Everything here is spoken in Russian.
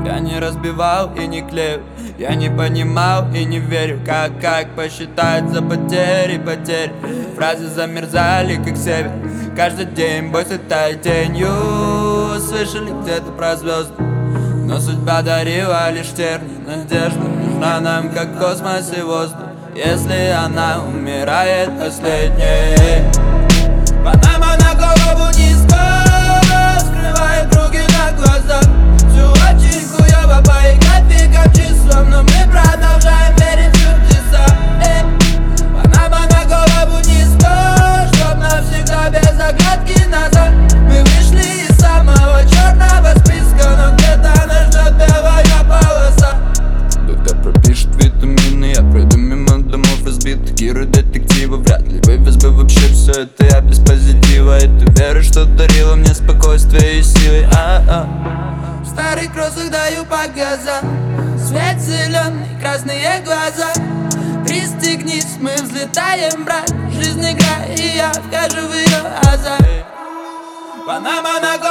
Я не разбивал и не клею, я не понимал и не верю, как посчитать за потери. Фразы замерзали, как север. Каждый день бой светает тенью. Слышали где-то про звезды, но судьба дарила лишь терни. Надежда нужна нам, как космос и воздух, если она умирает последней. Панама на голову низко, скрывает круги на глазах. Все очень хуёво по их графикам, числам, но мы продолжаем верить в чудеса. Панама на голову низко, чтоб навсегда без оглядки назад. Мы вышли из самого черного списка, но где-то нас ждет белая полоса. Доктор пропишет витамины, я пройду мимо домов разбитых. Герои детектива вряд ли вывез бы вообще все это я без позитива. И ты веришь, что дарила мне спокойствие и силы. В старых кроссах даю по газам, свет зеленый, красные глаза. Пристегнись, мы взлетаем, брат. Жизнь игра, и я вхожу в ее азарт. Панама на